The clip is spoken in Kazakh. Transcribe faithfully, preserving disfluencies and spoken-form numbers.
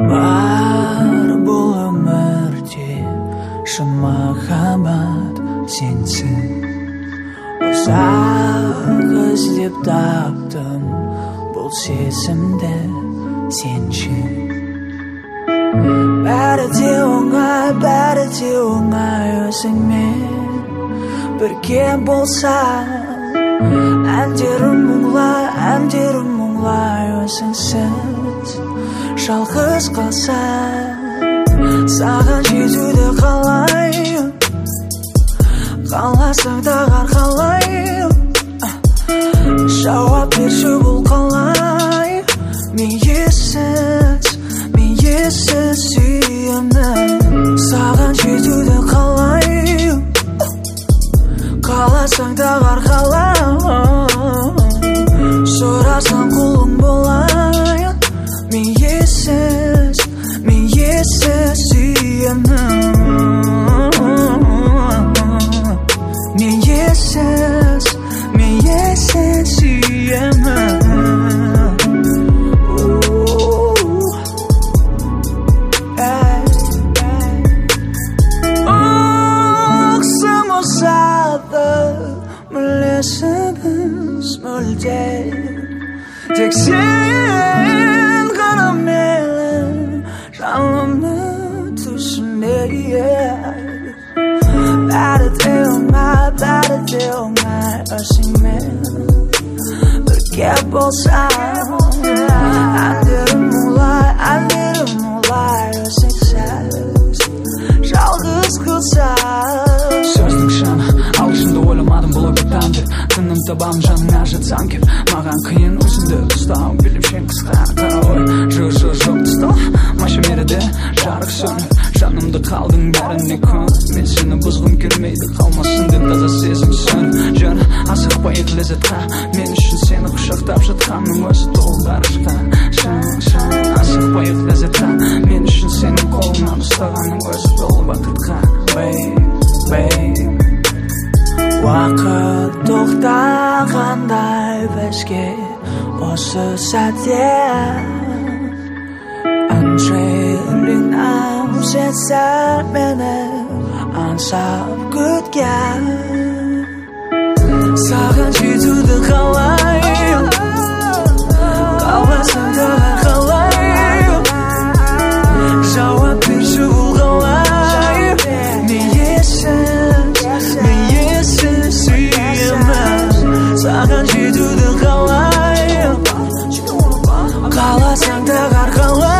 бар бұл өмірде шын махаббат сенсің. Ұзақ іздеп таптым бұл сезімді сен үшін. Бәрі де оңай, бәрі де оңай өзіңмен бірге болса. Әндерім мұңлай, әндерім мұңлай өзіңсіз жалғыз қалса. Саған жетуді қалайым, қаласаң тағар қалайым. Жауап берші бұл қалай. Мен ессіз, мен ессіз сүйемін. Саған жетуді қалайым, қаласаң тағар қалайым. Сұрасаң құлың болайын. Мен ессіз, мен ессіз сүйемін. Мен ессіз, мен ессіз сүйемін. Оқсым осады мүлесіміз мүлде. Тек сен ғана менің жанымды түсіне. Бәрі де оңай, бәрі де оңай өзіңмен бірге болса. Әндерім мұңлай, әндерім мұңлай өзіңсіз жалғыз қалса. Сөздің шаны алғышымды ойламадым бұл өкпетанды. Тыным табам жаныңа жатсам кеп. Маған қиын өзіңді ұстау, білімшең қысқа ой. Жоқ жоқ жоқ тұстау машинереде жарық сөніп. Жанымды қалдың бәріне көніп. Мен сені бұзғым келмейді, қалмасын деп таза сезім сөніп. Жөн асықпайық ләззатқа, мен үшін сені құшақтап жатқанның өзі толы ғарышқа. Шын шын асықпайық ләззатқа, мен үшін сенің қолыңнан ұстағанның өзі толы бақытқа. Babe, babe, уақыт тоқтағандай бізге осы сәтте. Анжелинам сен мені аңсап күткен. Саған жетуді қалайым, қаласаң тағар қалайым. Жауап берші бұл қалай. Мен ессіз, мен ессіз сүйемін. Саған жетуді қалайым, қаласаң тағар қалайым.